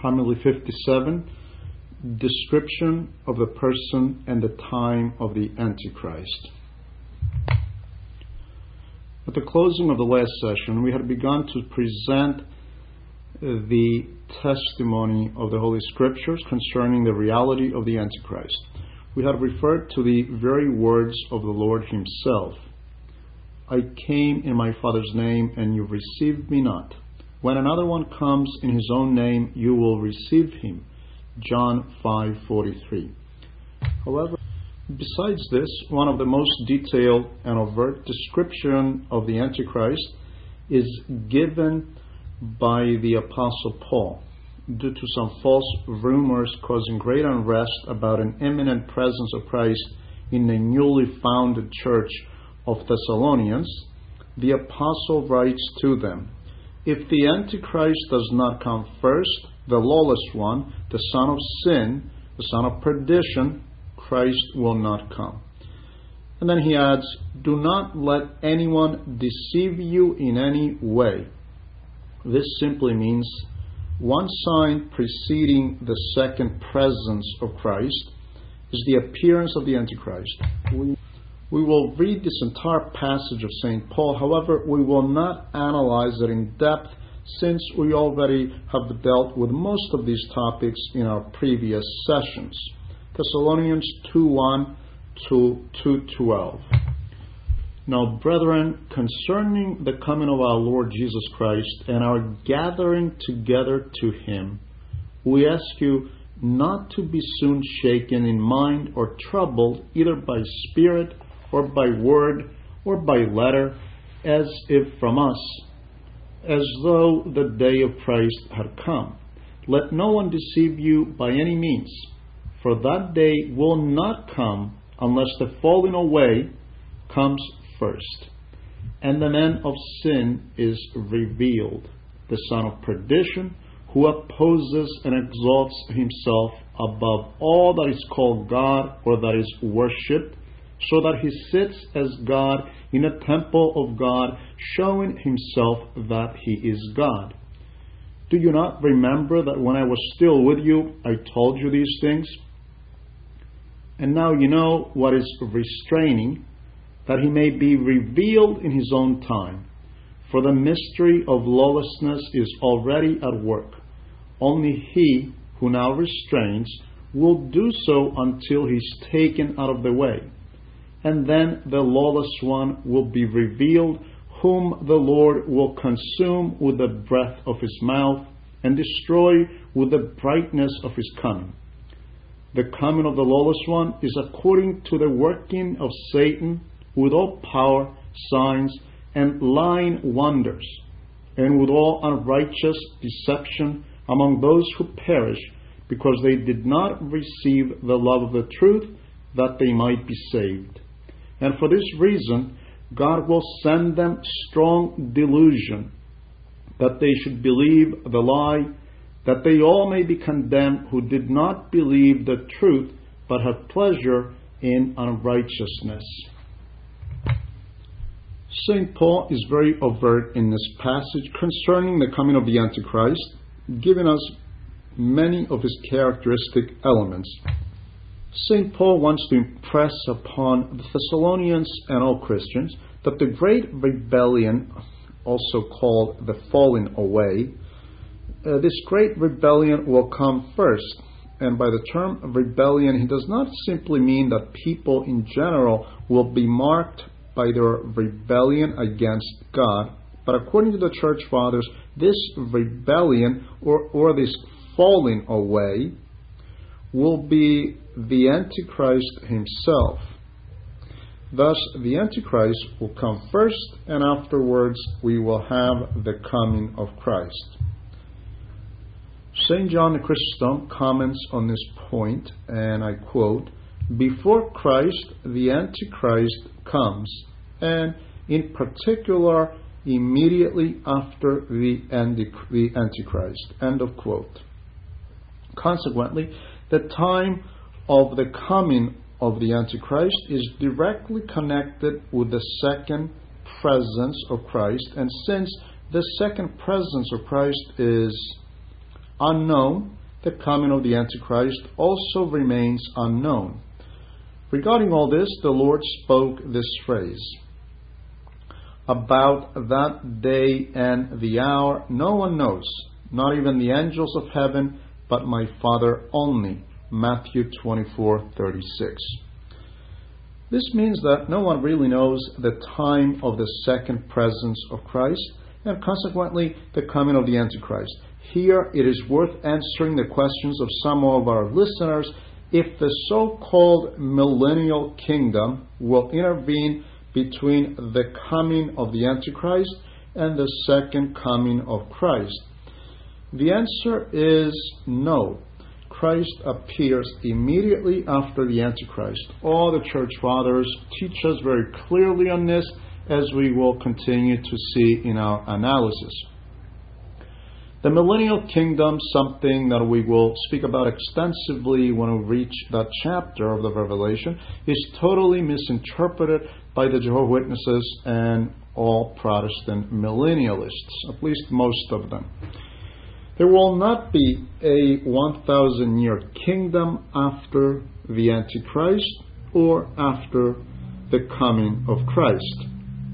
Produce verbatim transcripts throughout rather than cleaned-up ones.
Homily fifty-seven, Description of the Person and the Time of the Antichrist. At the closing of the last session, we had begun to present the testimony of the Holy Scriptures concerning the reality of the Antichrist. We had referred to the very words of the Lord Himself. I came in my Father's name, and you received me not. When another one comes in his own name, you will receive him. John five forty-three. However, besides this, one of the most detailed and overt description of the Antichrist is given by the Apostle Paul, due to some false rumors causing great unrest about an imminent presence of Christ in the newly founded church of Thessalonians. The Apostle writes to them, if the Antichrist does not come first, the lawless one, the son of sin, the son of perdition, Christ will not come. And then he adds, do not let anyone deceive you in any way. This simply means one sign preceding the second presence of Christ is the appearance of the Antichrist. We, we will read this entire passage of Saint Paul. However, we will not analyze it in depth, since we already have dealt with most of these topics in our previous sessions. Thessalonians two one to two twelve. Now, brethren, concerning the coming of our Lord Jesus Christ and our gathering together to Him, we ask you not to be soon shaken in mind or troubled, either by spirit or by word or by letter, as if from us, as though the day of Christ had come. Let no one deceive you by any means, for that day will not come unless the falling away comes first, and the man of sin is revealed, the son of perdition, who opposes and exalts himself above all that is called God or that is worshipped, so that he sits as God in a temple of God, showing himself that he is God. Do you not remember that when I was still with you, I told you these things? And now you know what is restraining, that he may be revealed in his own time. For the mystery of lawlessness is already at work. Only he who now restrains will do so until he is taken out of the way. And then the lawless one will be revealed, whom the Lord will consume with the breath of his mouth and destroy with the brightness of his coming. The coming of the lawless one is according to the working of Satan with all power, signs, and lying wonders, and with all unrighteous deception among those who perish, because they did not receive the love of the truth, that they might be saved. And for this reason, God will send them strong delusion, that they should believe the lie, that they all may be condemned who did not believe the truth, but have pleasure in unrighteousness. Saint Paul is very overt in this passage concerning the coming of the Antichrist, giving us many of his characteristic elements. Saint Paul wants to impress upon the Thessalonians and all Christians that the great rebellion, also called the falling away, uh, this great rebellion will come first. And by the term rebellion, he does not simply mean that people in general will be marked by their rebellion against God, but according to the Church Fathers, this rebellion or, or this falling away will be the Antichrist himself. Thus, the Antichrist will come first, and afterwards we will have the coming of Christ. Saint John Chrysostom comments on this point, and I quote, before Christ, the Antichrist comes, and in particular, immediately after the Antichrist. End of quote. Consequently, the time of the coming of the Antichrist is directly connected with the second presence of Christ, and since the second presence of Christ is unknown, the coming of the Antichrist also remains unknown. Regarding all this, the Lord spoke this phrase: "About that day and the hour no one knows, not even the angels of heaven, but my Father only." Matthew twenty-four thirty-six. This means that no one really knows the time of the second presence of Christ, and consequently the coming of the Antichrist. Here it is worth answering the questions of some of our listeners if the so-called millennial kingdom will intervene between the coming of the Antichrist and the second coming of Christ. The answer is no. Christ appears immediately after the Antichrist. All the church fathers teach us very clearly on this, as we will continue to see in our analysis. The millennial kingdom, something that we will speak about extensively when we reach that chapter of the Revelation, is totally misinterpreted by the Jehovah's Witnesses and all Protestant millennialists, at least most of them. There will not be a one thousand year kingdom after the Antichrist or after the coming of Christ.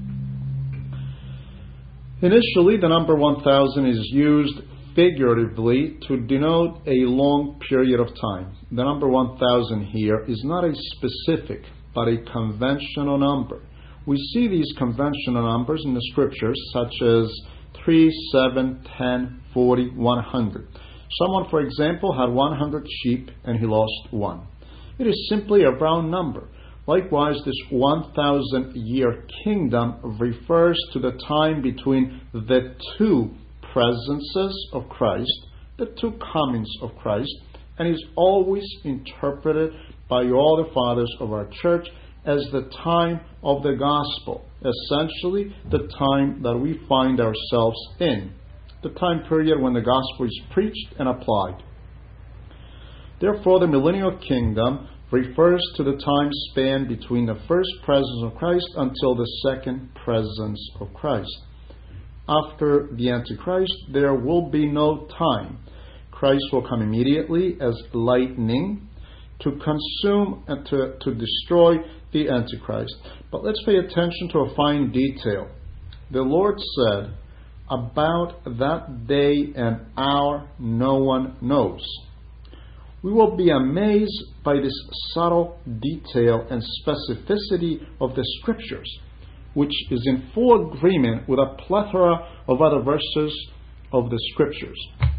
Initially, the number one thousand is used figuratively to denote a long period of time. The number one thousand here is not a specific, but a conventional number. We see these conventional numbers in the scriptures, such as three, seven, ten, forty, one hundred. Someone, for example, had one hundred sheep and he lost one. It is simply a round number. Likewise, this one thousand year kingdom refers to the time between the two presences of Christ, the two comings of Christ, and is always interpreted by all the fathers of our church as the time of the gospel, essentially the time that we find ourselves in, the time period when the gospel is preached and applied. Therefore, the millennial kingdom refers to the time span between the first presence of Christ until the second presence of Christ. After the Antichrist, there will be no time. Christ will come immediately as lightning to consume and to, to destroy the Antichrist. But let's pay attention to a fine detail. The Lord said, "About that day and hour no one knows." We will be amazed by this subtle detail and specificity of the Scriptures, which is in full agreement with a plethora of other verses of the Scriptures.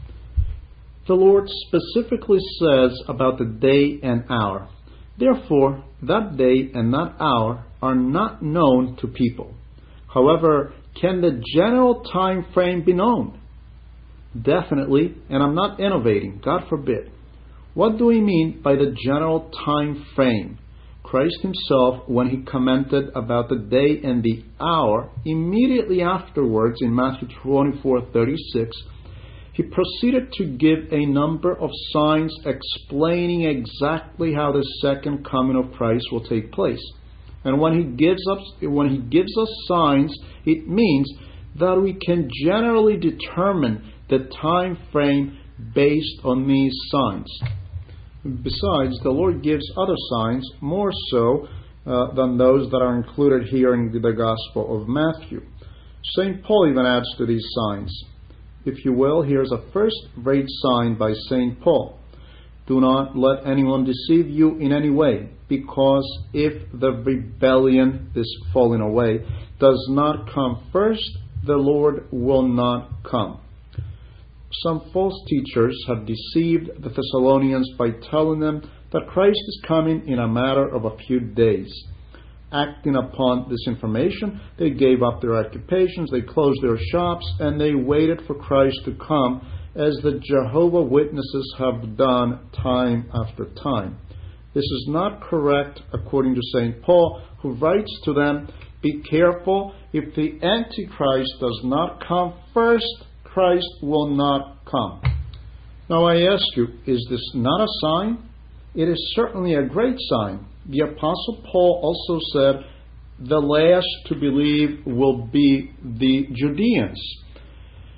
The Lord specifically says about the day and hour. Therefore, that day and that hour are not known to people. However, can the general time frame be known? Definitely, and I'm not innovating, God forbid. What do we mean by the general time frame? Christ himself, when he commented about the day and the hour, immediately afterwards in Matthew twenty-four thirty-six, he proceeded to give a number of signs explaining exactly how the second coming of Christ will take place. And when he gives us, when he gives us signs, it means that we can generally determine the time frame based on these signs. Besides, the Lord gives other signs, more so uh, than those that are included here in the Gospel of Matthew. Saint Paul even adds to these signs. If you will, here's a first-rate sign by Saint Paul. Do not let anyone deceive you in any way, because if the rebellion, this falling away, does not come first, the Lord will not come. Some false teachers have deceived the Thessalonians by telling them that Christ is coming in a matter of a few days. Acting upon this information, they gave up their occupations, they closed their shops, and they waited for Christ to come, as the Jehovah's Witnesses have done time after time. This is not correct according to Saint Paul, who writes to them, "Be careful, if the Antichrist does not come first, Christ will not come." Now I ask you, is this not a sign? It is certainly a great sign. The Apostle Paul also said, "The last to believe will be the Judeans."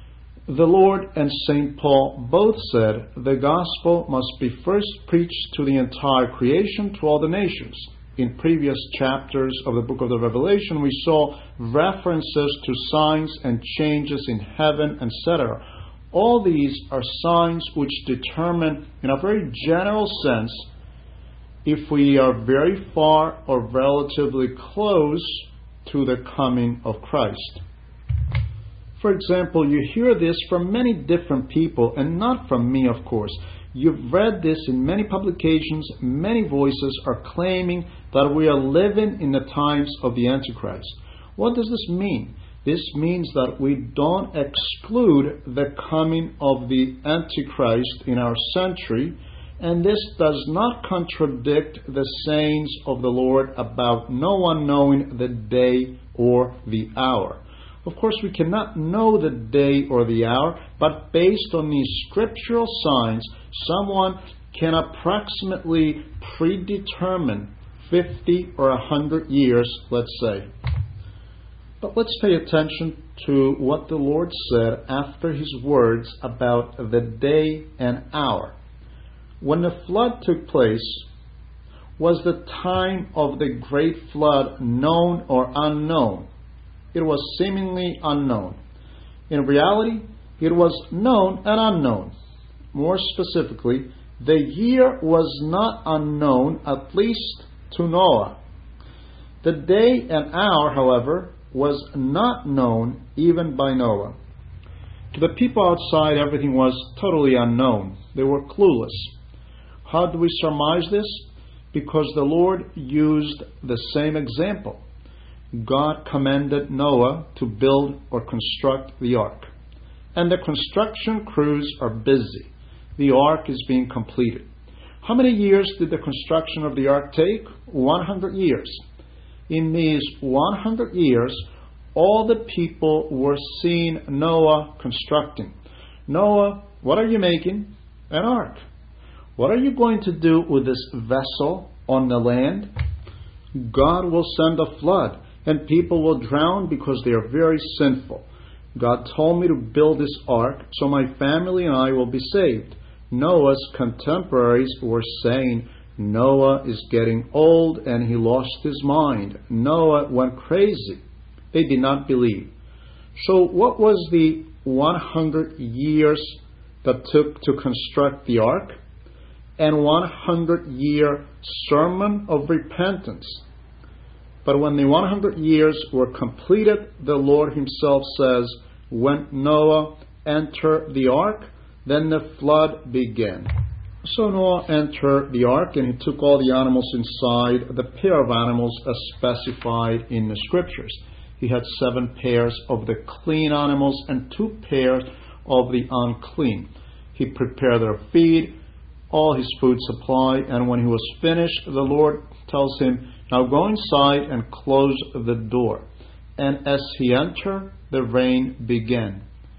The Lord and Saint Paul both said the gospel must be first preached to the entire creation, to all the nations. In previous chapters of the book of the Revelation, we saw references to signs and changes in heaven, et cetera. All these are signs which determine, in a very general sense, if we are very far or relatively close to the coming of Christ. For example, you hear this from many different people, and not from me, of course. You've read this in many publications. Many voices are claiming that we are living in the times of the Antichrist. What does this mean? This means that we don't exclude the coming of the Antichrist in our century, and this does not contradict the sayings of the Lord about no one knowing the day or the hour. Of course, we cannot know the day or the hour, but based on these scriptural signs, someone can approximately predetermine fifty or one hundred years, let's say. But let's pay attention to what the Lord said after His words about the day and hour. When the flood took place, was the time of the great flood known or unknown? It was seemingly unknown. In reality, it was known and unknown. More specifically, the year was not unknown, at least to Noah. The day and hour, however, was not known even by Noah. To the people outside, everything was totally unknown. They were clueless. How do we surmise this? Because the Lord used the same example. God commanded Noah to build or construct the ark. And the construction crews are busy. The ark is being completed. How many years did the construction of the ark take? one hundred years. In these one hundred years, all the people were seeing Noah constructing. Noah, what are you making? An ark. What are you going to do with this vessel on the land? God will send a flood, and people will drown because they are very sinful. God told me to build this ark so my family and I will be saved. Noah's contemporaries were saying, Noah is getting old and he lost his mind. Noah went crazy. They did not believe. So what was the one hundred years that took to construct the ark? And one hundred year sermon of repentance. But when the one hundred years were completed, the Lord Himself says, when Noah entered the ark, then the flood began. So Noah entered the ark, and he took all the animals inside, the pair of animals as specified in the scriptures. He had seven pairs of the clean animals and two pairs of the unclean. He prepared their feed, all his food supply, and when he was finished, the Lord tells him, now go inside and close the door. And as he entered, the rain began.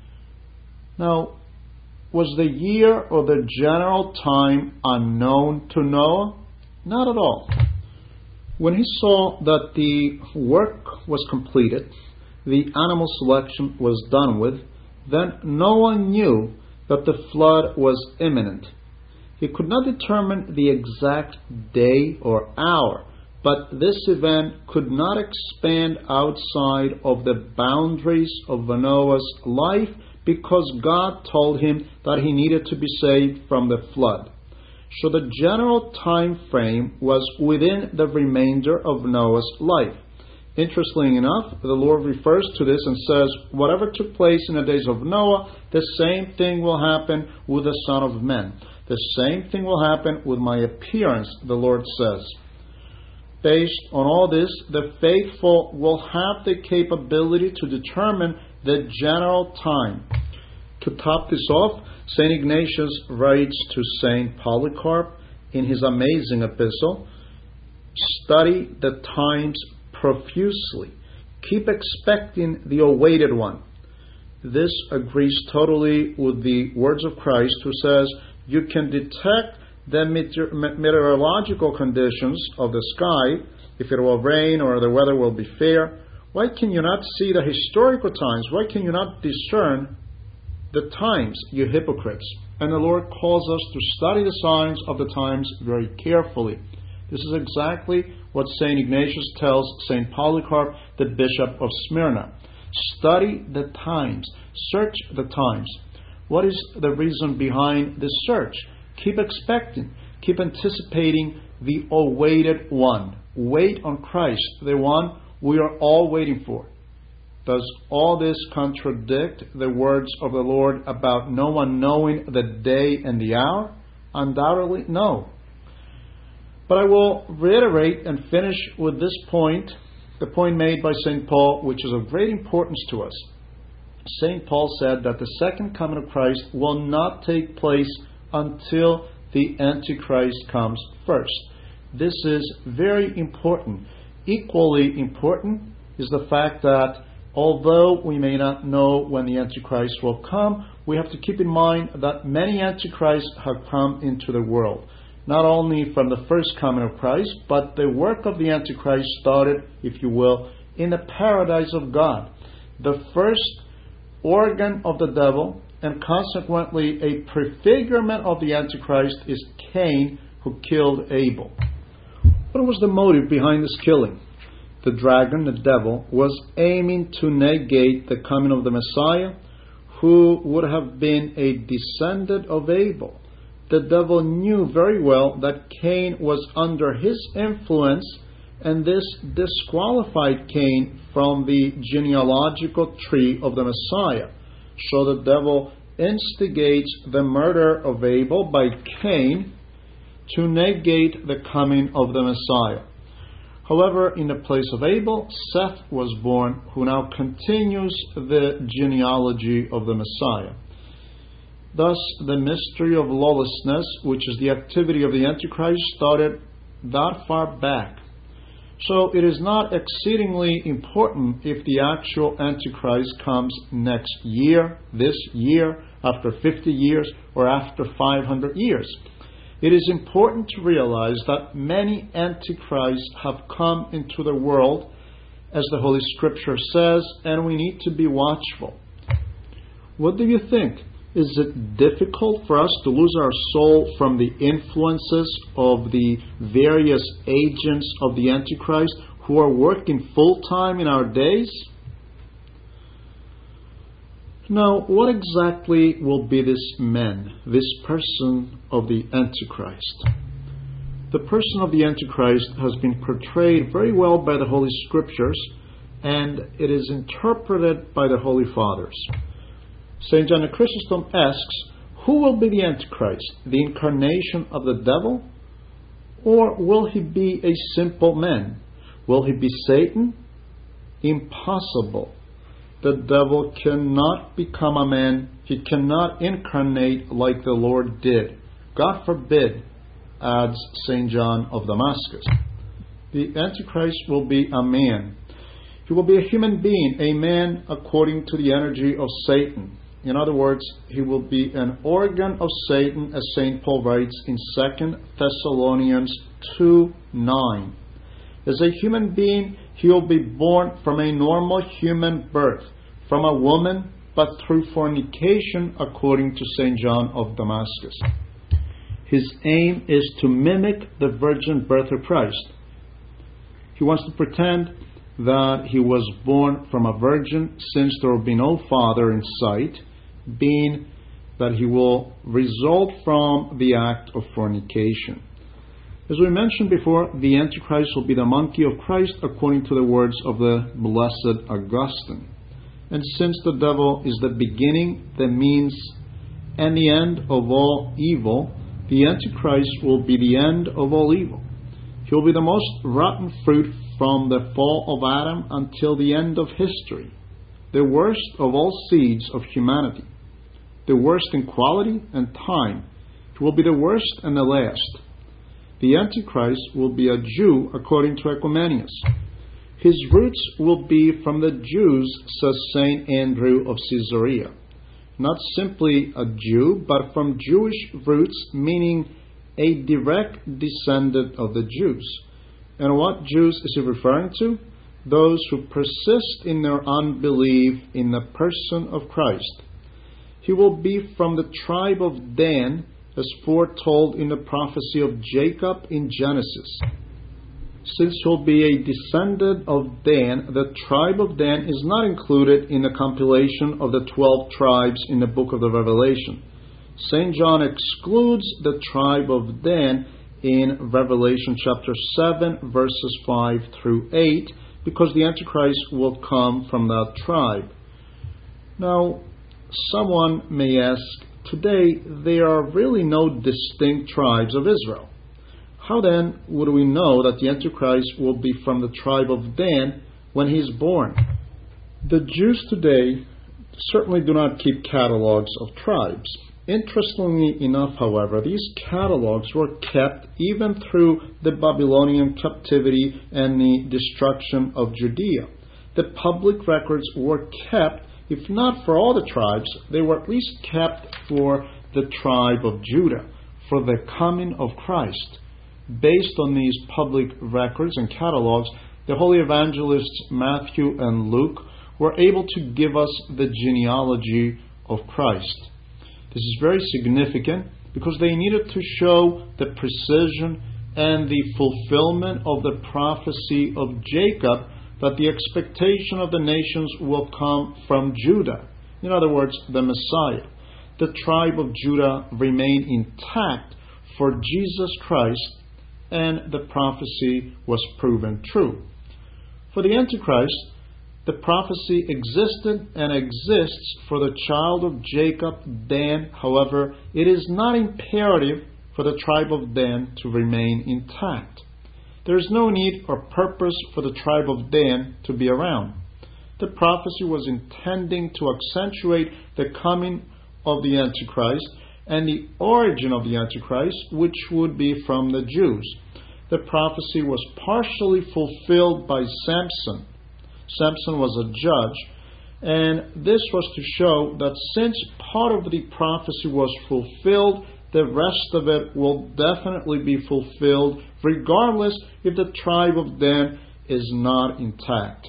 Now, was the year or the general time unknown to Noah? Not at all. When he saw that the work was completed, the animal selection was done with, then Noah knew that the flood was imminent. He could not determine the exact day or hour, but this event could not expand outside of the boundaries of Noah's life because God told him that he needed to be saved from the flood. So the general time frame was within the remainder of Noah's life. Interestingly enough, the Lord refers to this and says, whatever took place in the days of Noah, the same thing will happen with the Son of Man. The same thing will happen with my appearance, the Lord says. Based on all this, the faithful will have the capability to determine the general time. To top this off, Saint Ignatius writes to Saint Polycarp in his amazing epistle, study the times profusely. Keep expecting the awaited one. This agrees totally with the words of Christ, who says, you can detect the meteor- meteorological conditions of the sky, if it will rain or the weather will be fair. Why can you not see the historical times? Why can you not discern the times, you hypocrites. And the Lord calls us to study the signs of the times very carefully. This is exactly what Saint Ignatius tells Saint Polycarp, the Bishop of Smyrna. Study the times. Search the times. What is the reason behind this search? Keep expecting. Keep anticipating the awaited one. Wait on Christ, the one we are all waiting for. Does all this contradict the words of the Lord about no one knowing the day and the hour? Undoubtedly, no. But I will reiterate and finish with this point, the point made by Saint Paul, which is of great importance to us. Saint Paul said that the second coming of Christ will not take place until the Antichrist comes first. This is very important. Equally important is the fact that although we may not know when the Antichrist will come, we have to keep in mind that many Antichrists have come into the world. Not only from the first coming of Christ, but the work of the Antichrist started, if you will, in the paradise of God. The first organ of the devil, and consequently a prefigurement of the Antichrist, is Cain, who killed Abel. What was the motive behind this killing? The dragon, the devil, was aiming to negate the coming of the Messiah, who would have been a descendant of Abel. The devil knew very well that Cain was under his influence, and this disqualified Cain from the genealogical tree of the Messiah. So the devil instigates the murder of Abel by Cain to negate the coming of the Messiah. However, in the place of Abel, Seth was born, who now continues the genealogy of the Messiah. Thus, the mystery of lawlessness, which is the activity of the Antichrist, started that far back. So it is not exceedingly important if the actual Antichrist comes next year, this year, after fifty years, or after five hundred years. It is important to realize that many Antichrists have come into the world, as the Holy Scripture says, and we need to be watchful. What do you think? Is it difficult for us to lose our soul from the influences of the various agents of the Antichrist who are working full-time in our days? Now, what exactly will be this man, this person of the Antichrist? The person of the Antichrist has been portrayed very well by the Holy Scriptures, and it is interpreted by the Holy Fathers. Saint John Chrysostom asks, who will be the Antichrist? The incarnation of the devil? Or will he be a simple man? Will he be Satan? Impossible. The devil cannot become a man. He cannot incarnate like the Lord did. God forbid, adds Saint John of Damascus. The Antichrist will be a man. He will be a human being, a man according to the energy of Satan. In other words, he will be an organ of Satan, as Saint Paul writes in Second Thessalonians two nine. As a human being, he will be born from a normal human birth, from a woman, but through fornication, according to Saint John of Damascus. His aim is to mimic the virgin birth of Christ. He wants to pretend that he was born from a virgin, since there will be no father in sight, being that he will result from the act of fornication. As we mentioned before, the Antichrist will be the monkey of Christ, according to the words of the Blessed Augustine. And since the devil is the beginning, the means, and the end of all evil, the Antichrist will be the end of all evil. He will be the most rotten fruit from the fall of Adam until the end of history, the worst of all seeds of humanity, the worst in quality and time. He will be the worst and the last. The Antichrist will be a Jew, according to Ecumenius. His roots will be from the Jews, says Saint Andrew of Caesarea. Not simply a Jew, but from Jewish roots, meaning a direct descendant of the Jews. And what Jews is he referring to? Those who persist in their unbelief in the person of Christ. He will be from the tribe of Dan, as foretold in the prophecy of Jacob in Genesis. Since he'll be a descendant of Dan, the tribe of Dan is not included in the compilation of the twelve tribes in the book of the Revelation. Saint John excludes the tribe of Dan in Revelation chapter seven, verses five through eight, because the Antichrist will come from that tribe. Now, someone may ask, today there are really no distinct tribes of Israel. How then would we know that the Antichrist will be from the tribe of Dan when he is born? The Jews today certainly do not keep catalogs of tribes. Interestingly enough, however, these catalogs were kept even through the Babylonian captivity and the destruction of Judea. The public records were kept, if not for all the tribes, they were at least kept for the tribe of Judah, for the coming of Christ. Based on these public records and catalogs, the holy evangelists Matthew and Luke were able to give us the genealogy of Christ. This is very significant because they needed to show the precision and the fulfillment of the prophecy of Jacob that the expectation of the nations will come from Judah. In other words, the Messiah. The tribe of Judah remained intact for Jesus Christ, and the prophecy was proven true. For the Antichrist, the prophecy existed and exists for the child of Jacob, Dan. However, it is not imperative for the tribe of Dan to remain intact. There is no need or purpose for the tribe of Dan to be around. The prophecy was intending to accentuate the coming of the Antichrist and the origin of the Antichrist, which would be from the Jews. The prophecy was partially fulfilled by Samson. Samson was a judge, and this was to show that since part of the prophecy was fulfilled, the rest of it will definitely be fulfilled, regardless if the tribe of Dan is not intact.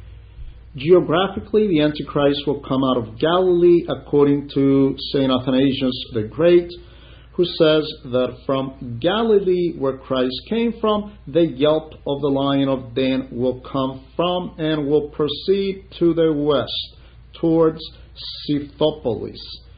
Geographically, the Antichrist will come out of Galilee, according to Saint Athanasius the Great, who says that from Galilee, where Christ came from, the yelp of the lion of Dan will come from and will proceed to the west, towards Scythopolis.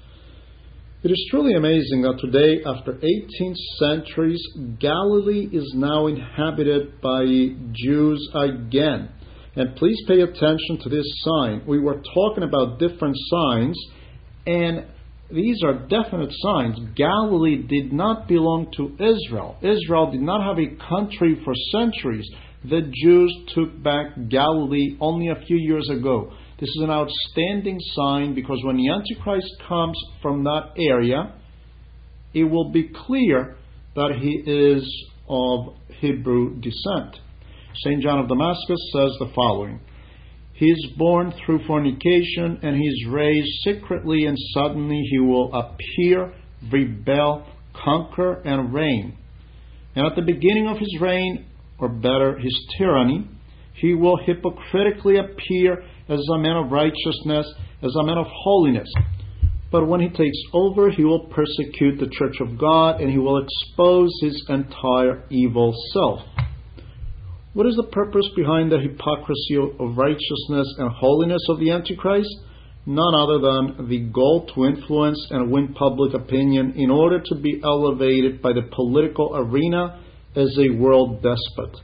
It is truly amazing that today, after eighteen centuries, Galilee is now inhabited by Jews again. And please pay attention to this sign. We were talking about different signs, and these are definite signs. Galilee did not belong to Israel. Israel did not have a country for centuries. The Jews took back Galilee only a few years ago. This is an outstanding sign because when the Antichrist comes from that area, it will be clear that he is of Hebrew descent. Saint John of Damascus says the following: He is born through fornication, and he is raised secretly, and suddenly he will appear, rebel, conquer, and reign. And at the beginning of his reign, or better, his tyranny, he will hypocritically appear as a man of righteousness, as a man of holiness. But when he takes over, he will persecute the Church of God, and he will expose his entire evil self. What is the purpose behind the hypocrisy of righteousness and holiness of the Antichrist? None other than the goal to influence and win public opinion in order to be elevated by the political arena as a world despot.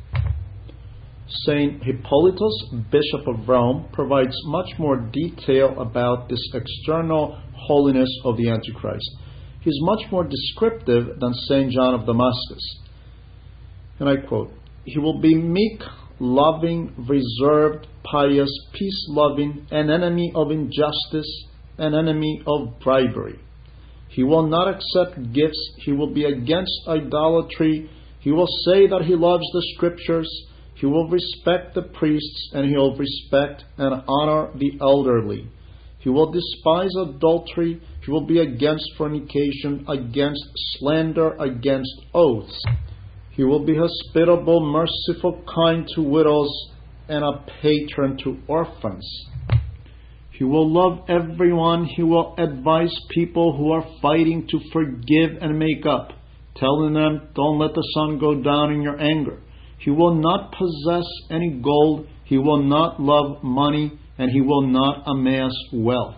Saint Hippolytus, Bishop of Rome, provides much more detail about this external holiness of the Antichrist. He is much more descriptive than Saint John of Damascus. And I quote, He will be meek, loving, reserved, pious, peace-loving, an enemy of injustice, an enemy of bribery. He will not accept gifts. He will be against idolatry. He will say that he loves the Scriptures. He will respect the priests, and he will respect and honor the elderly. He will despise adultery. He will be against fornication, against slander, against oaths. He will be hospitable, merciful, kind to widows, and a patron to orphans. He will love everyone. He will advise people who are fighting to forgive and make up, telling them, don't let the sun go down in your anger. He will not possess any gold. He will not love money, and he will not amass wealth.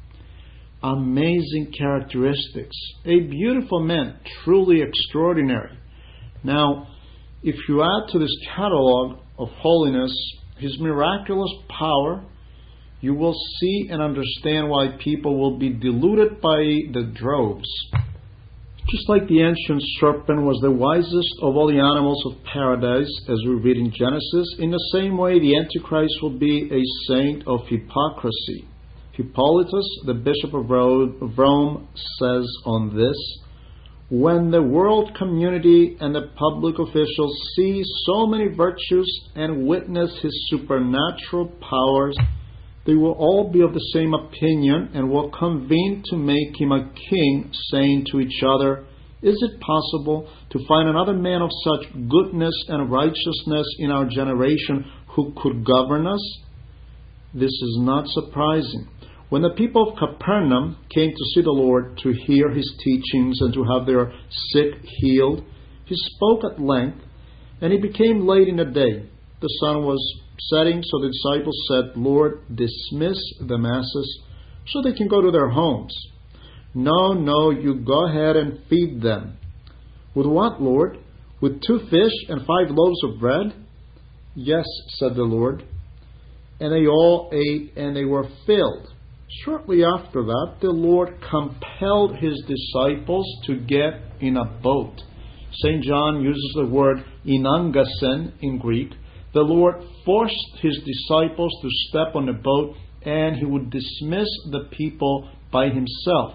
Amazing characteristics. A beautiful man, truly extraordinary. Now, if you add to this catalog of holiness his miraculous power, you will see and understand why people will be deluded by the droves. Just like the ancient serpent was the wisest of all the animals of paradise, as we read in Genesis, in the same way the Antichrist will be a saint of hypocrisy. Hippolytus, the Bishop of Rome, says on this, when the world community and the public officials see so many virtues and witness his supernatural powers, they will all be of the same opinion and will convene to make him a king, saying to each other, is it possible to find another man of such goodness and righteousness in our generation who could govern us? This is not surprising. When the people of Capernaum came to see the Lord, to hear his teachings and to have their sick healed, he spoke at length, and it became late in the day. The sun was setting, so the disciples said, Lord, dismiss the masses so they can go to their homes. No, no, you go ahead and feed them. With what, Lord? With two fish and five loaves of bread? Yes, said the Lord. And they all ate, and they were filled. Shortly after that, the Lord compelled his disciples to get in a boat. Saint John uses the word inangasen in Greek. The Lord forced his disciples to step on the boat, and he would dismiss the people by himself.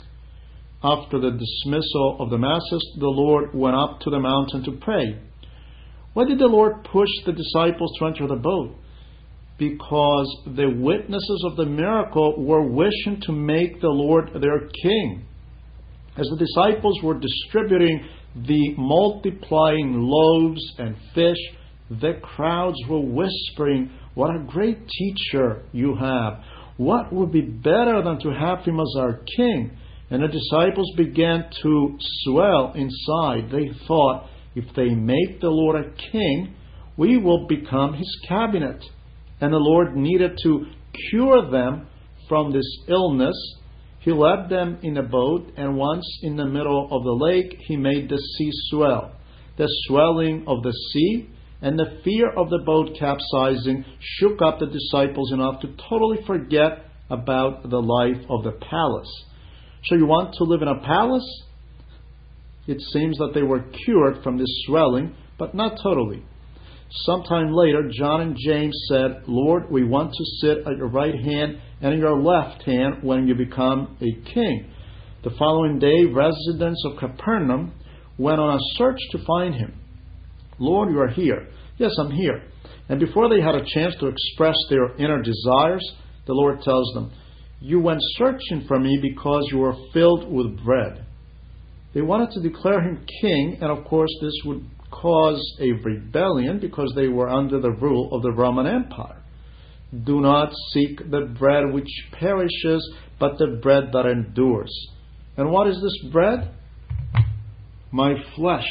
After the dismissal of the masses, the Lord went up to the mountain to pray. Why did the Lord push the disciples to enter the boat? Because the witnesses of the miracle were wishing to make the Lord their king. As the disciples were distributing the multiplying loaves and fish, the crowds were whispering, what a great teacher you have. What would be better than to have him as our king? And the disciples began to swell inside. They thought, if they make the Lord a king, we will become his cabinet. And the Lord needed to cure them from this illness. He led them in a boat, and once in the middle of the lake, he made the sea swell. The swelling of the sea and the fear of the boat capsizing shook up the disciples enough to totally forget about the life of the palace. So you want to live in a palace? It seems that they were cured from this swelling, but not totally. Sometime later, John and James said, Lord, we want to sit at your right hand and in your left hand when you become a king. The following day, residents of Capernaum went on a search to find him. Lord, you are here. Yes, I'm here. And before they had a chance to express their inner desires, the Lord tells them, you went searching for me because you were filled with bread. They wanted to declare him king, and of course this would cause a rebellion because they were under the rule of the Roman Empire. Do not seek the bread which perishes, but the bread that endures. And what is this bread? My flesh.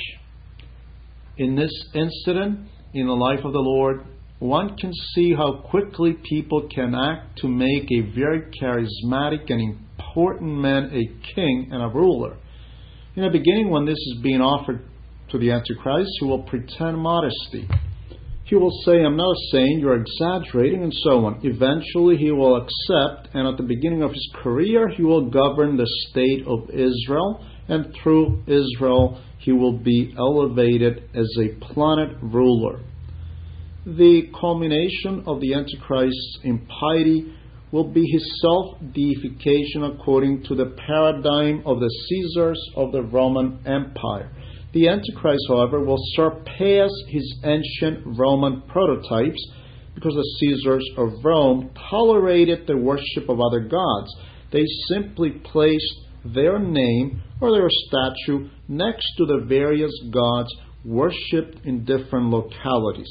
In this incident, in the life of the Lord, one can see how quickly people can act to make a very charismatic and important man a king and a ruler. In the beginning, when this is being offered to the Antichrist, he will pretend modesty. He will say, I'm not a saint, you're exaggerating, and so on. Eventually he will accept, and at the beginning of his career, he will govern the state of Israel, and through Israel, he will be elevated as a planet ruler. The culmination of the Antichrist's impiety will be his self-deification according to the paradigm of the Caesars of the Roman Empire. The Antichrist, however, will surpass his ancient Roman prototypes because the Caesars of Rome tolerated the worship of other gods. They simply placed their name or their statue next to the various gods worshipped in different localities.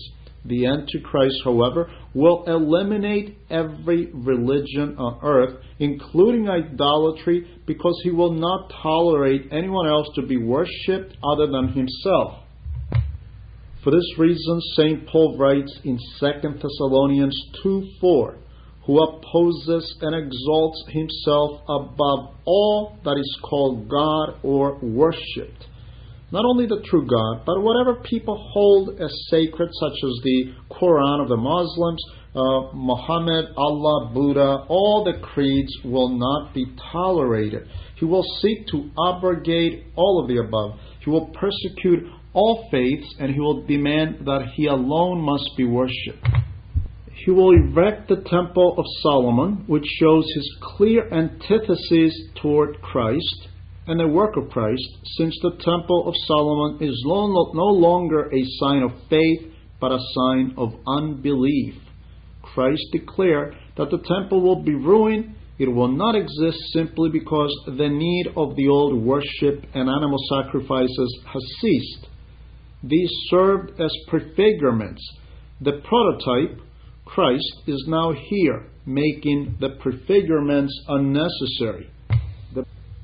The Antichrist, however, will eliminate every religion on earth, including idolatry, because he will not tolerate anyone else to be worshipped other than himself. For this reason, Saint Paul writes in Second Thessalonians two four, who opposes and exalts himself above all that is called God or worshipped. Not only the true God, but whatever people hold as sacred, such as the Quran of the Muslims, uh, Muhammad, Allah, Buddha, all the creeds will not be tolerated. He will seek to abrogate all of the above. He will persecute all faiths, and he will demand that he alone must be worshipped. He will erect the Temple of Solomon, which shows his clear antithesis toward Christ and the work of Christ, since the Temple of Solomon is no, no longer a sign of faith, but a sign of unbelief. Christ declared that the temple will be ruined. It will not exist simply because the need of the old worship and animal sacrifices has ceased. These served as prefigurements. The prototype, Christ, is now here, making the prefigurements unnecessary. The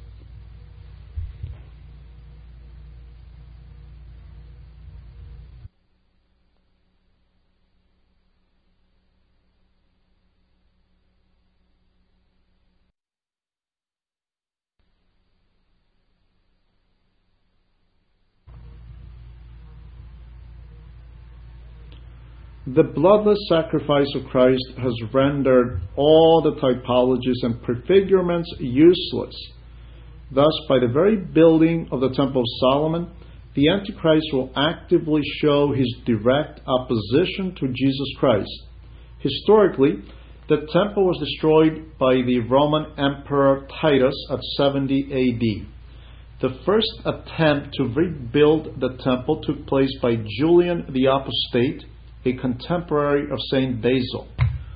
The bloodless sacrifice of Christ has rendered all the typologies and prefigurements useless. Thus, by the very building of the Temple of Solomon, the Antichrist will actively show his direct opposition to Jesus Christ. Historically, the temple was destroyed by the Roman Emperor Titus at seventy A D. The first attempt to rebuild the temple took place by Julian the Apostate, a contemporary of Saint Basil.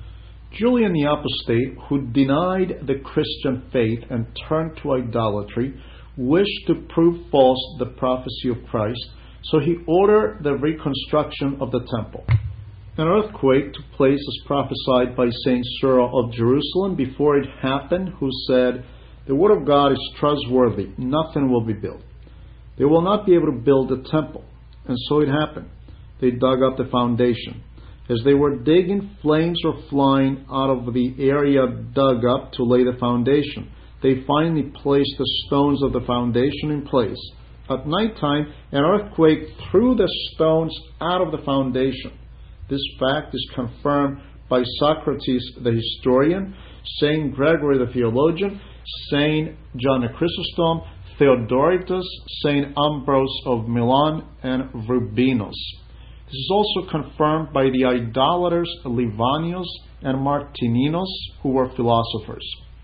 Julian the Apostate, who denied the Christian faith and turned to idolatry, wished to prove false the prophecy of Christ, so he ordered the reconstruction of the temple. An earthquake took place as prophesied by Saint Cyril of Jerusalem before it happened, who said, "The word of God is trustworthy, nothing will be built." They will not be able to build the temple. And so it happened. They dug up the foundation. As they were digging, flames were flying out of the area dug up to lay the foundation. They finally placed the stones of the foundation in place. At nighttime, an earthquake threw the stones out of the foundation. This fact is confirmed by Socrates the historian, Saint Gregory the theologian, Saint John the Chrysostom, Theodoratus, Saint Ambrose of Milan, and Rubinos. This is also confirmed by the idolaters Livanius and Martinianus, who were philosophers.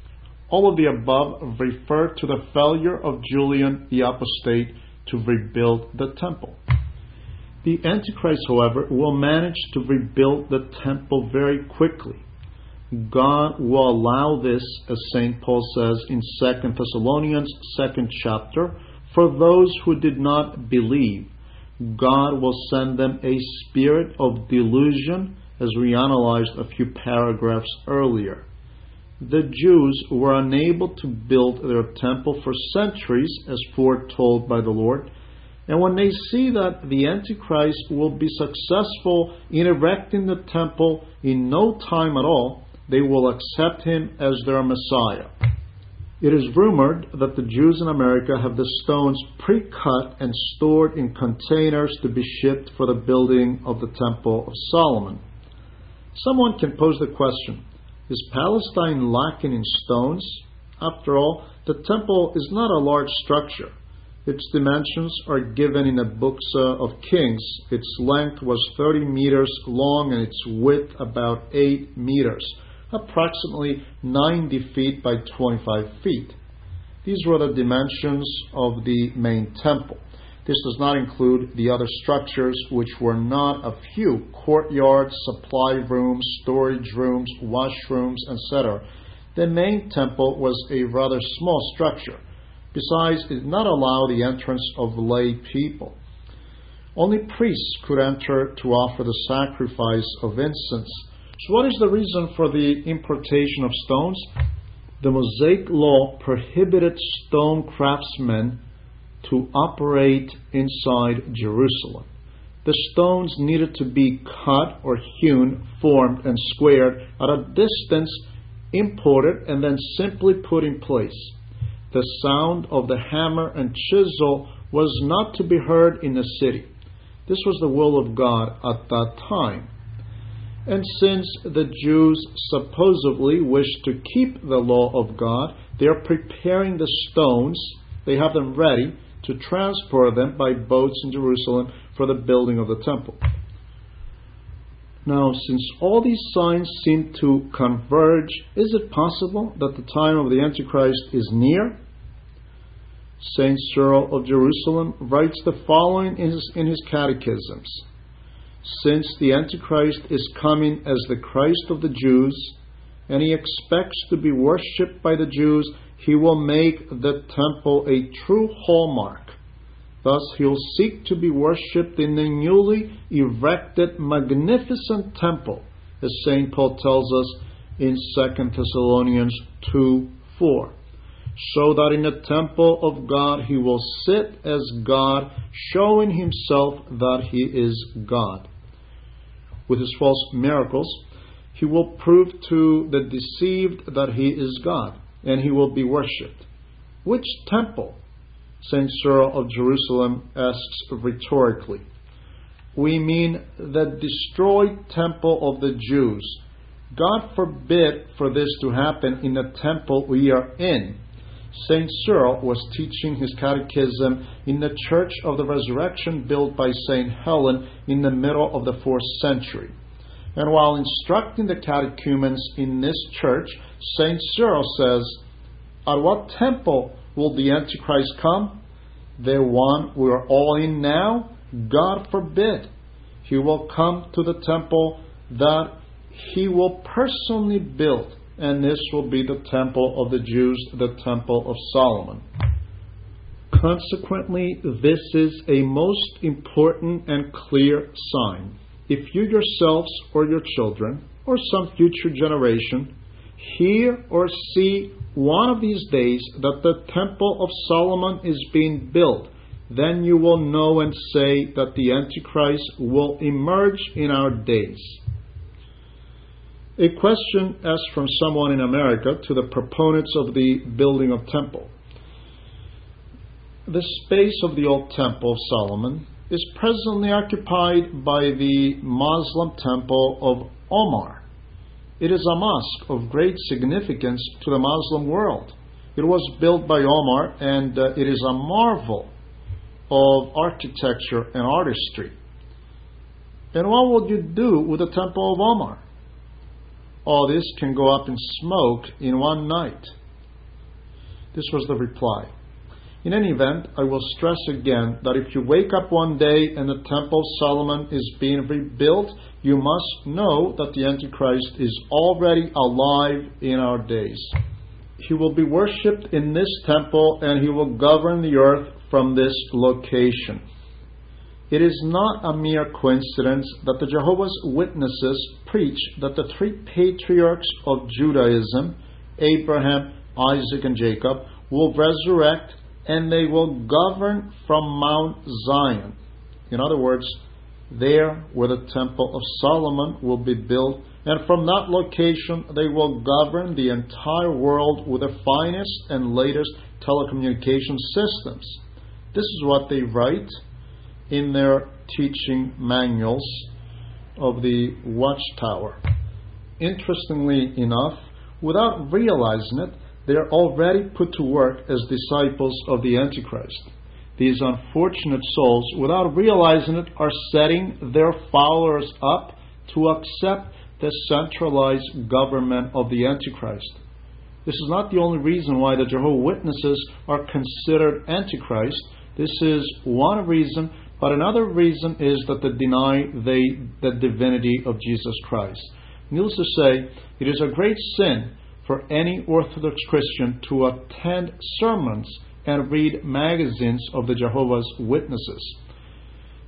All of the above refer to the failure of Julian the Apostate to rebuild the temple. The Antichrist, however, will manage to rebuild the temple very quickly. God will allow this, as Saint Paul says in Second Thessalonians, second chapter, for those who did not believe. God will send them a spirit of delusion, as we analyzed a few paragraphs earlier. The Jews were unable to build their temple for centuries, as foretold by the Lord, and when they see that the Antichrist will be successful in erecting the temple in no time at all, they will accept him as their Messiah. It is rumored that the Jews in America have the stones pre-cut and stored in containers to be shipped for the building of the Temple of Solomon. Someone can pose the question, is Palestine lacking in stones? After all, the temple is not a large structure. Its dimensions are given in the books uh, of Kings. Its length was thirty meters long and its width about eight meters. Approximately ninety feet by twenty-five feet. These were the dimensions of the main temple. This does not include the other structures, which were not a few: courtyards, supply rooms, storage rooms, washrooms, et cetera. The main temple was a rather small structure. Besides, it did not allow the entrance of lay people. Only priests could enter to offer the sacrifice of incense. So what is the reason for the importation of stones? The Mosaic law prohibited stone craftsmen to operate inside Jerusalem. The stones needed to be cut or hewn, formed, and squared at a distance, imported, and then simply put in place. The sound of the hammer and chisel was not to be heard in the city. This was the will of God at that time. And since the Jews supposedly wish to keep the law of God, they are preparing the stones. They have them ready to transport them by boats in Jerusalem for the building of the temple. Now, since all these signs seem to converge, is it possible that the time of the Antichrist is near? Saint Cyril of Jerusalem writes the following in his, in his catechisms. Since the Antichrist is coming as the Christ of the Jews, and he expects to be worshipped by the Jews, he will make the temple a true hallmark. Thus he will seek to be worshipped in the newly erected magnificent temple, as Saint Paul tells us in Second Thessalonians two four. So that in the temple of God he will sit as God, showing himself that he is God. With his false miracles, he will prove to the deceived that he is God, and he will be worshipped. Which temple? Saint Cyril of Jerusalem asks rhetorically. We mean the destroyed temple of the Jews. God forbid for this to happen in the temple we are in. Saint Cyril was teaching his catechism in the Church of the Resurrection built by Saint Helen in the middle of the fourth century. And while instructing the catechumens in this church, Saint Cyril says, at what temple will the Antichrist come? The one we are all in now? God forbid. He will come to the temple that he will personally build, and this will be the temple of the Jews, the temple of Solomon. Consequently, this is a most important and clear sign. If you yourselves or your children or some future generation hear or see one of these days that the temple of Solomon is being built, then you will know and say that the Antichrist will emerge in our days. A question asked from someone in America to the proponents of the building of temple. The space of the old temple of Solomon is presently occupied by the Muslim temple of Omar. It is a mosque of great significance to the Muslim world. It was built by Omar, and uh, it is a marvel of architecture and artistry. And what would you do with the temple of Omar? All this can go up in smoke in one night. This was the reply. In any event, I will stress again that if you wake up one day and the temple of Solomon is being rebuilt, you must know that the Antichrist is already alive in our days. He will be worshipped in this temple, and he will govern the earth from this location. It is not a mere coincidence that the Jehovah's Witnesses preach that the three patriarchs of Judaism, Abraham, Isaac, and Jacob, will resurrect, and they will govern from Mount Zion. In other words, there where the temple of Solomon will be built, and from that location they will govern the entire world with the finest and latest telecommunication systems. This is what they write in their teaching manuals of the Watchtower. Interestingly enough, without realizing it, they are already put to work as disciples of the Antichrist. These unfortunate souls, without realizing it, are setting their followers up to accept the centralized government of the Antichrist. This is not the only reason why the Jehovah's Witnesses are considered Antichrist. This is one reason, but another reason is that they deny they, the divinity of Jesus Christ. Needless to say, it is a great sin for any Orthodox Christian to attend sermons and read magazines of the Jehovah's Witnesses.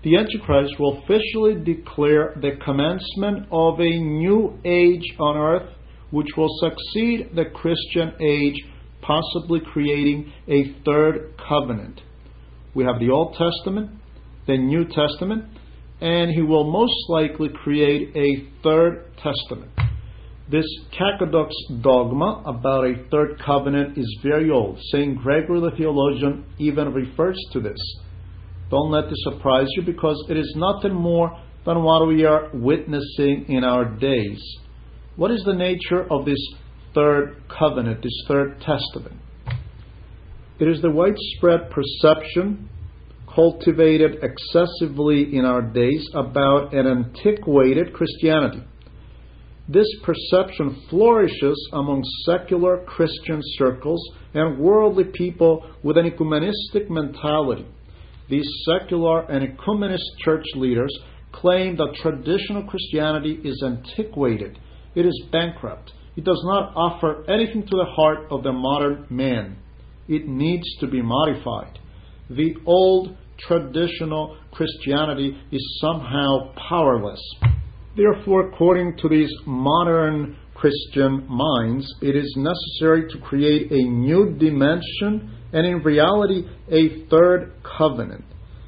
the Antichrist will officially declare the commencement of a new age on earth, which will succeed the Christian age, possibly creating a third covenant. We have the Old Testament, the New Testament, and he will most likely create a third testament. This Cacodox dogma about a third covenant is very old. Saint Gregory the theologian even refers to this. Don't let this surprise you, because it is nothing more than what we are witnessing in our days. What is the nature of this third covenant, this third testament? It is the widespread perception, cultivated excessively in our days, about an antiquated Christianity. This perception flourishes among secular Christian circles and worldly people with an ecumenistic mentality. These secular and ecumenist church leaders claim that traditional Christianity is antiquated. It is bankrupt. It does not offer anything to the heart of the modern man. It needs to be modified. The old traditional Christianity is somehow powerless. Therefore, according to these modern Christian minds, it is necessary to create a new dimension and in reality a third covenant.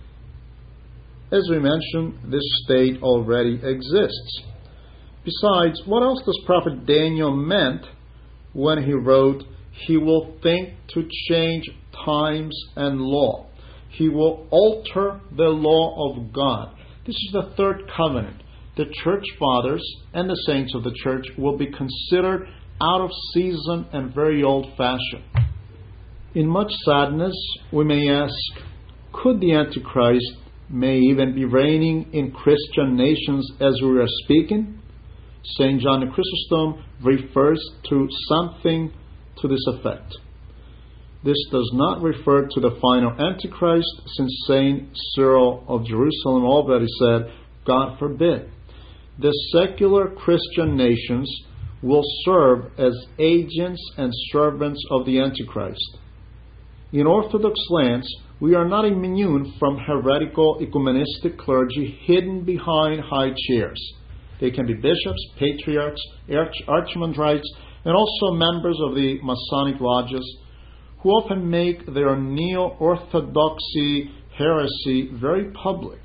As we mentioned, this state already exists. Besides, what else does Prophet Daniel meant when he wrote, "He will think to change times and law. He will alter the law of God." This is the third covenant. The church fathers and the saints of the church will be considered out of season and very old-fashioned. In much sadness, we may ask, could the Antichrist may even be reigning in Christian nations as we are speaking? Saint John Chrysostom refers to something to this effect. This does not refer to the final Antichrist, since Saint Cyril of Jerusalem already said, God forbid. The secular Christian nations will serve as agents and servants of the Antichrist. In Orthodox lands, we are not immune from heretical ecumenistic clergy hidden behind high chairs. They can be bishops, patriarchs, arch- archimandrites, and also members of the Masonic lodges, who often make their neo-orthodoxy heresy very public.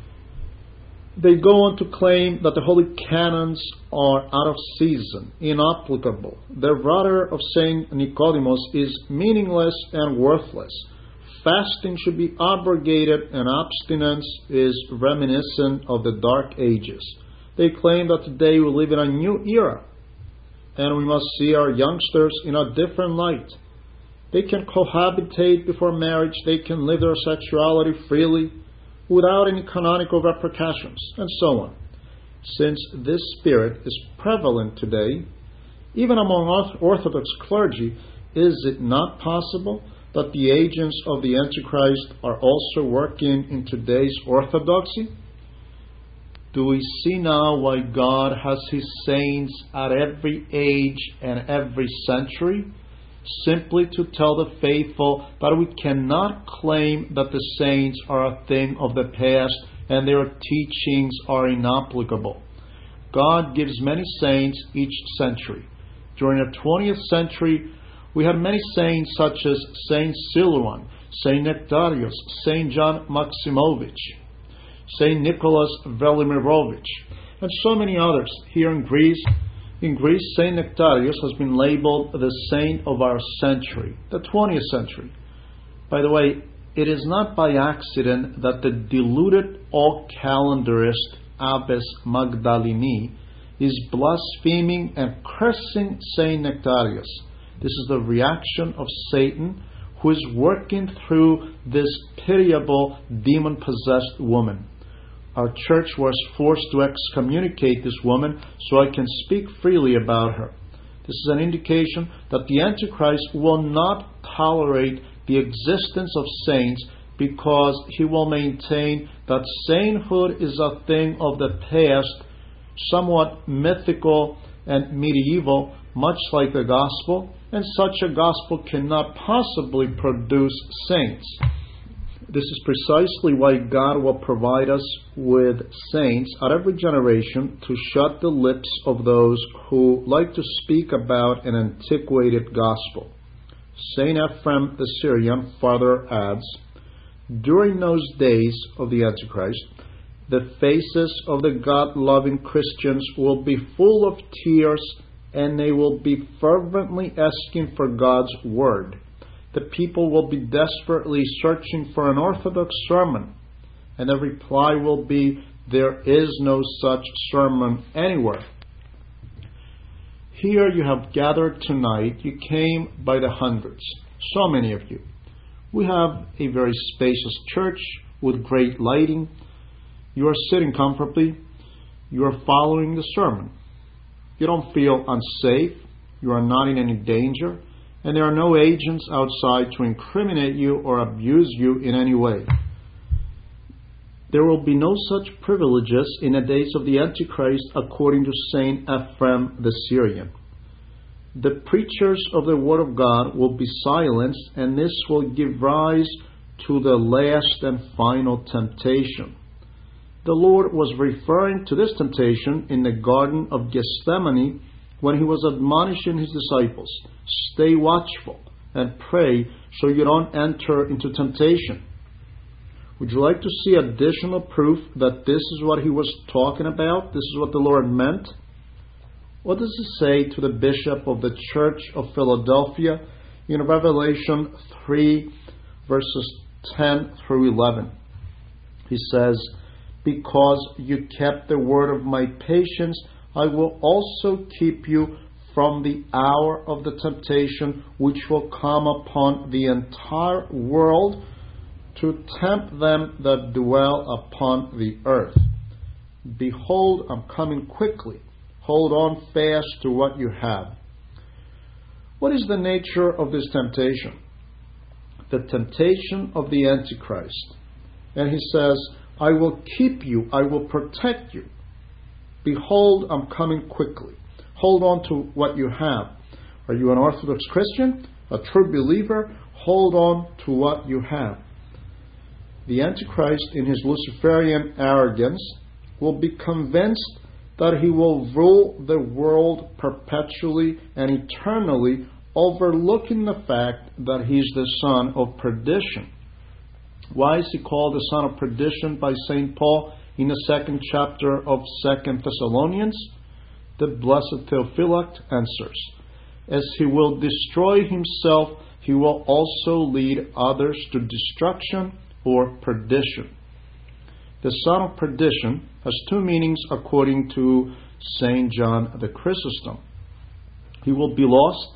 They go on to claim that the holy canons are out of season, inapplicable. The rudder of Saint Nicodemus is meaningless and worthless. Fasting should be abrogated, and abstinence is reminiscent of the Dark Ages. They claim that today we live in a new era, and we must see our youngsters in a different light. They can cohabitate before marriage, they can live their sexuality freely, without any canonical repercussions, and so on. Since this spirit is prevalent today, even among Orthodox clergy, is it not possible that the agents of the Antichrist are also working in today's orthodoxy? Do we see now why God has His saints at every age and every century? Simply to tell the faithful that we cannot claim that the saints are a thing of the past and their teachings are inapplicable. God gives many saints each century. During the twentieth century, we had many saints such as Saint Silouan, Saint Nectarius, Saint John Maximovich, Saint Nicholas Velimirovich, and so many others. Here in Greece, In Greece, Saint Nectarius has been labeled the saint of our century, the twentieth century. By the way, it is not by accident that the deluded old calendarist Abbess Magdalene is blaspheming and cursing Saint Nectarius. This is the reaction of Satan, who is working through this pitiable demon-possessed woman. Our church was forced to excommunicate this woman so I can speak freely about her. This is an indication that the Antichrist will not tolerate the existence of saints, because he will maintain that sainthood is a thing of the past, somewhat mythical and medieval, much like the gospel, and such a gospel cannot possibly produce saints. This is precisely why God will provide us with saints at every generation to shut the lips of those who like to speak about an antiquated gospel. Saint Ephrem the Syrian further adds, during those days of the Antichrist, the faces of the God-loving Christians will be full of tears, and they will be fervently asking for God's word. The people will be desperately searching for an orthodox sermon, and the reply will be, there is no such sermon anywhere. Here you have gathered tonight. You came by the hundreds, so many of you. We have a very spacious church with great lighting. You are sitting comfortably. You are following the sermon. You don't feel unsafe. You are not in any danger. And there are no agents outside to incriminate you or abuse you in any way. There will be no such privileges in the days of the Antichrist, according to Saint Ephrem the Syrian. The preachers of the Word of God will be silenced, and this will give rise to the last and final temptation. The Lord was referring to this temptation in the Garden of Gethsemane when he was admonishing his disciples, stay watchful and pray so you don't enter into temptation. Would you like to see additional proof that this is what he was talking about? This is what the Lord meant? What does it say to the bishop of the Church of Philadelphia in Revelation three, verses ten through eleven? He says, because you kept the word of my patience, I will also keep you from the hour of the temptation which will come upon the entire world to tempt them that dwell upon the earth. Behold, I'm coming quickly. Hold on fast to what you have. What is the nature of this temptation? The temptation of the Antichrist. And he says, I will keep you, I will protect you. Behold, I'm coming quickly. Hold on to what you have. Are you an Orthodox Christian? A true believer? Hold on to what you have. The Antichrist, in his Luciferian arrogance, will be convinced that he will rule the world perpetually and eternally, overlooking the fact that he's the son of perdition. Why is he called the son of perdition by Saint Paul in the second chapter of Second Thessalonians? The blessed Theophylact answers, as he will destroy himself, he will also lead others to destruction or perdition. The son of perdition has two meanings according to Saint John the Chrysostom. He will be lost,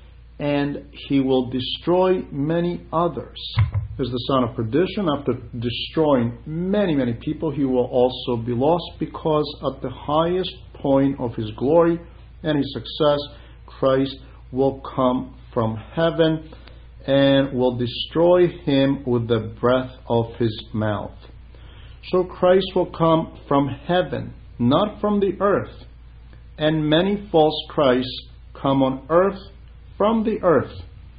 and he will destroy many others. As the son of perdition, after destroying many, many people, he will also be lost, because at the highest point of his glory and his success, Christ will come from heaven and will destroy him with the breath of his mouth. So Christ will come from heaven, not from the earth. And many false Christs come on earth from the earth.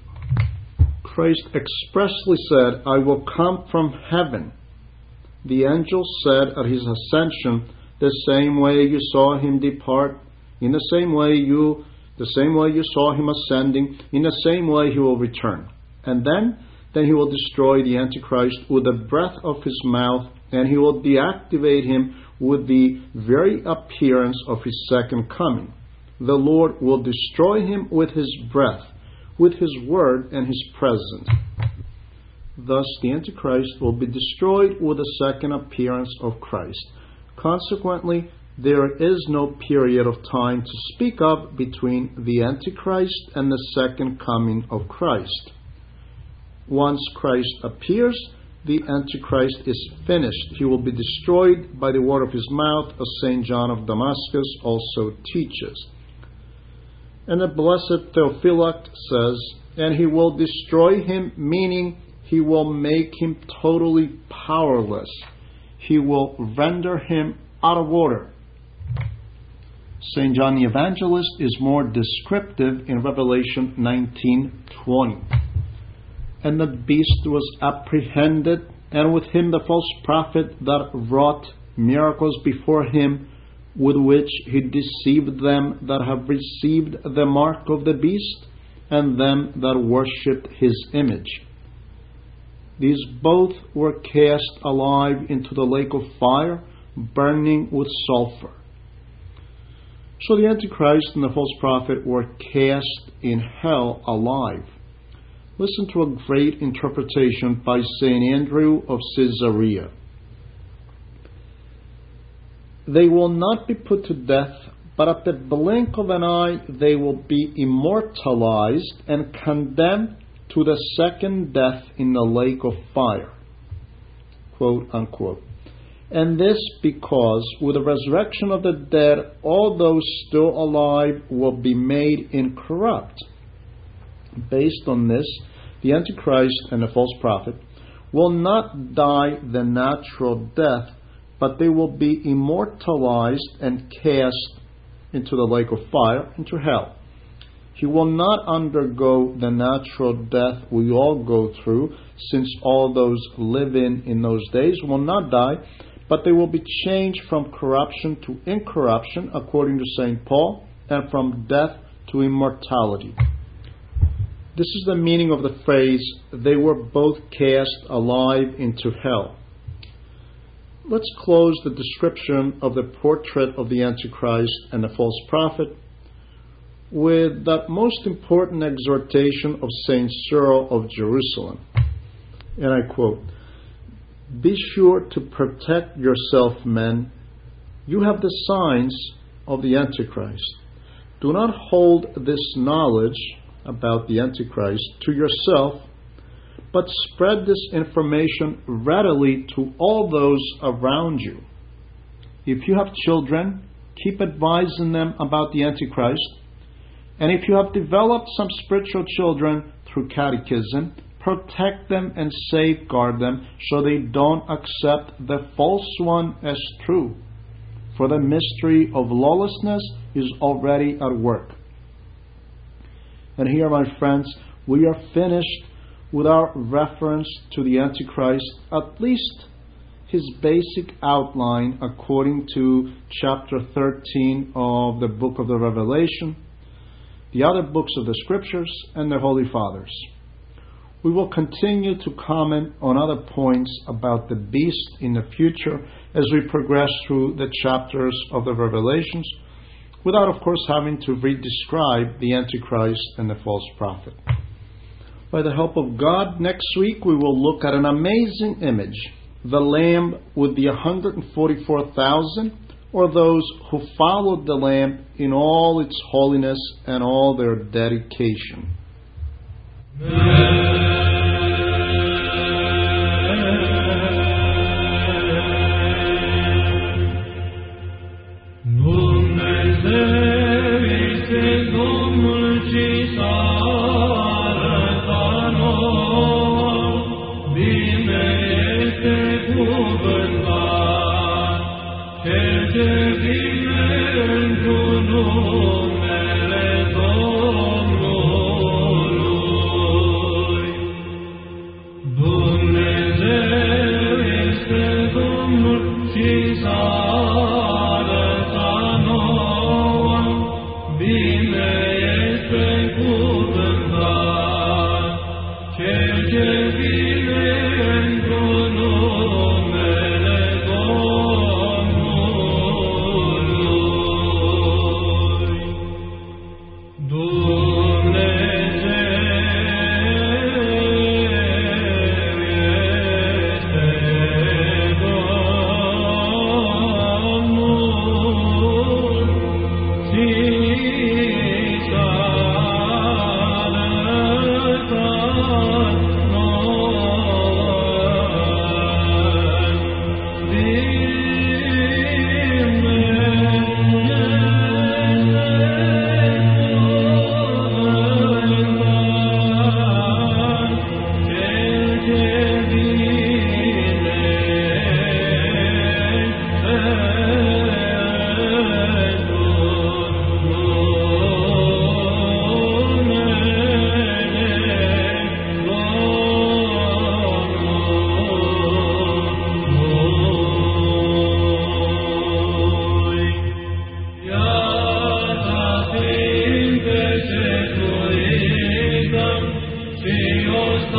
Christ expressly said, I will come from heaven. The angel said at his ascension, the same way you saw him depart, in the same way you, the same way you saw him ascending, in the same way he will return. And then, then he will destroy the Antichrist with the breath of his mouth, and he will deactivate him with the very appearance of his second coming. The Lord will destroy him with his breath, with his word and his presence. Thus, the Antichrist will be destroyed with the second appearance of Christ. Consequently, there is no period of time to speak of between the Antichrist and the second coming of Christ. Once Christ appears, the Antichrist is finished. He will be destroyed by the word of his mouth, as Saint John of Damascus also teaches. And the blessed Theophylact says, and he will destroy him, meaning he will make him totally powerless. He will render him out of order. Saint John the Evangelist is more descriptive in Revelation nineteen twenty. And the beast was apprehended, and with him the false prophet that wrought miracles before him, with which he deceived them that have received the mark of the beast, and them that worshipped his image. These both were cast alive into the lake of fire, burning with sulfur. So the Antichrist and the false prophet were cast in hell alive. Listen to a great interpretation by Saint Andrew of Caesarea. They will not be put to death, but at the blink of an eye they will be immortalized and condemned to the second death in the lake of fire. Quote unquote. And this because with the resurrection of the dead, all those still alive will be made incorrupt. Based on this, the Antichrist and the false prophet will not die the natural death, but they will be immortalized and cast into the lake of fire, into hell. He will not undergo the natural death we all go through, since all those living in those days will not die, but they will be changed from corruption to incorruption, according to Saint Paul, and from death to immortality. This is the meaning of the phrase, they were both cast alive into hell. Let's close the description of the portrait of the Antichrist and the false prophet with that most important exhortation of Saint Cyril of Jerusalem. And I quote, "Be sure to protect yourself, men. You have the signs of the Antichrist. Do not hold this knowledge about the Antichrist to yourself, but spread this information readily to all those around you. If you have children, keep advising them about the Antichrist. And if you have developed some spiritual children through catechism, protect them and safeguard them so they don't accept the false one as true. For the mystery of lawlessness is already at work." And here, my friends, we are finished with our reference to the Antichrist, at least his basic outline according to chapter thirteen of the book of the Revelation, the other books of the Scriptures, and the Holy Fathers. We will continue to comment on other points about the beast in the future as we progress through the chapters of the Revelations, without, of course, having to re-describe the Antichrist and the false prophet. By the help of God, next week we will look at an amazing image, the Lamb with the one hundred forty-four thousand, or those who followed the Lamb in all its holiness and all their dedication.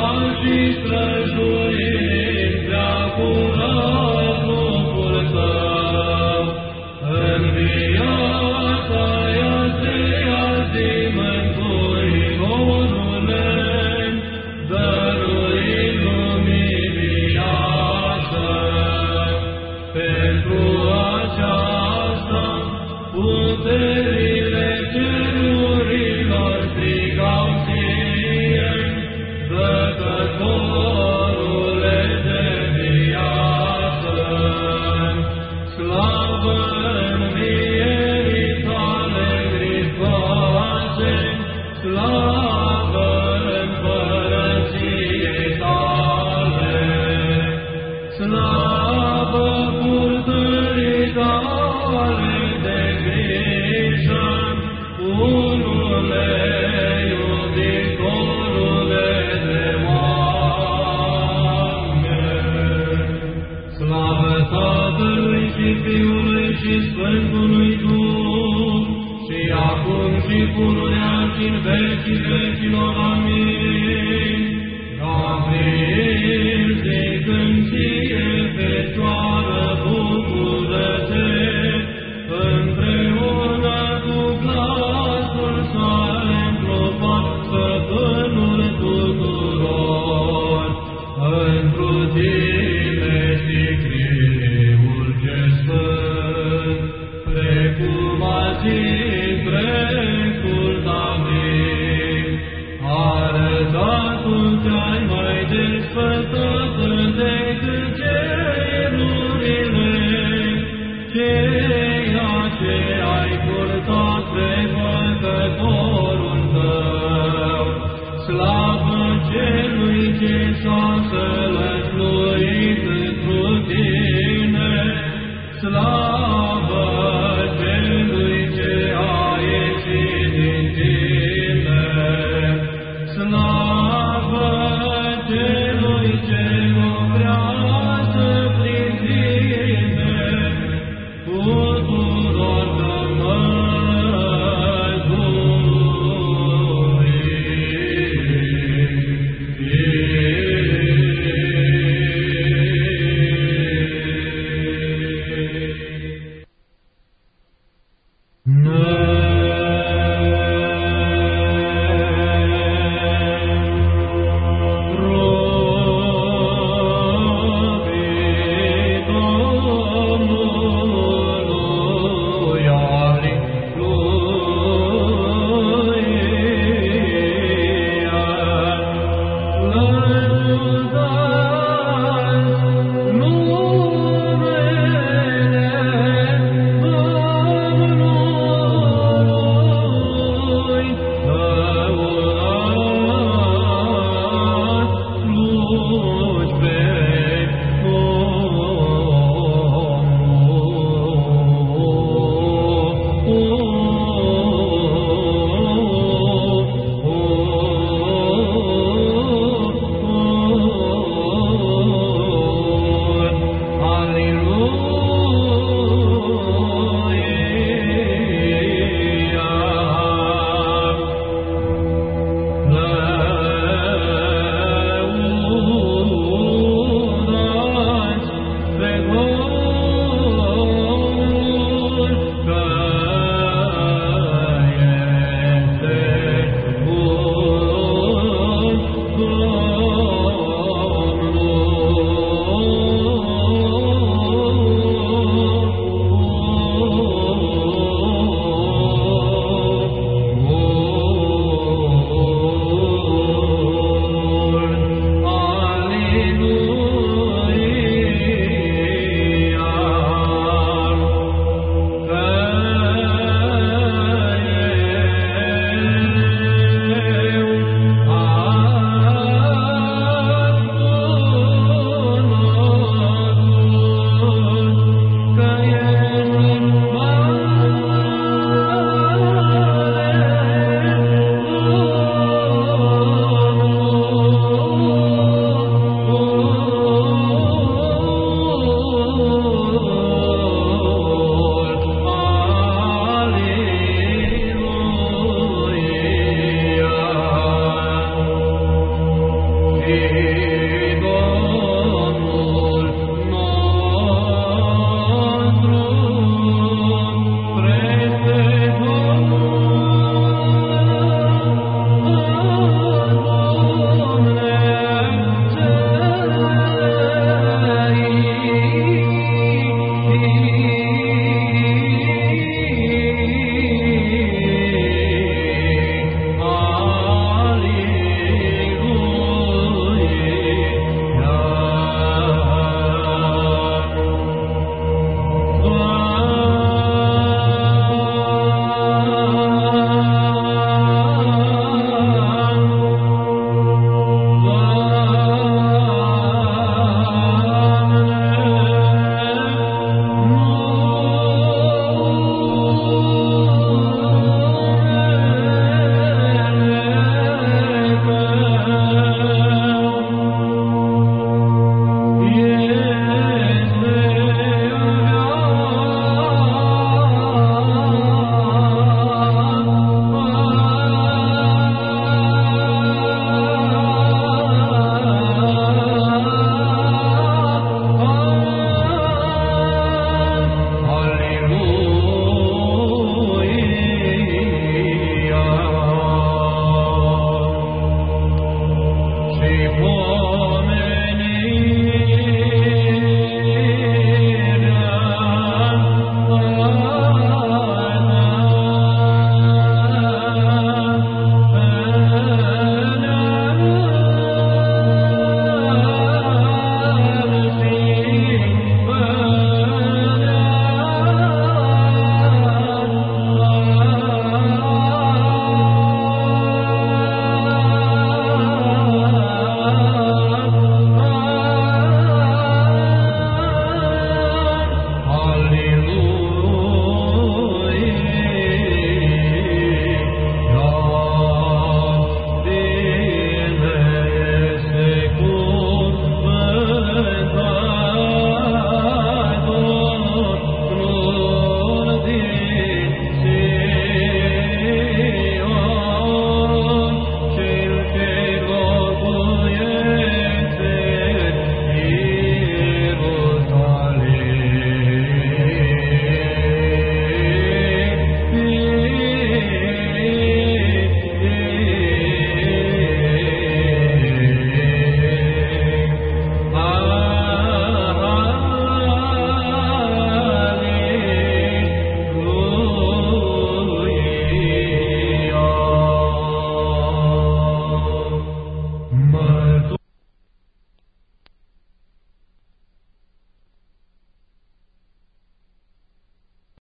Arătatul ce-ai mai desfătat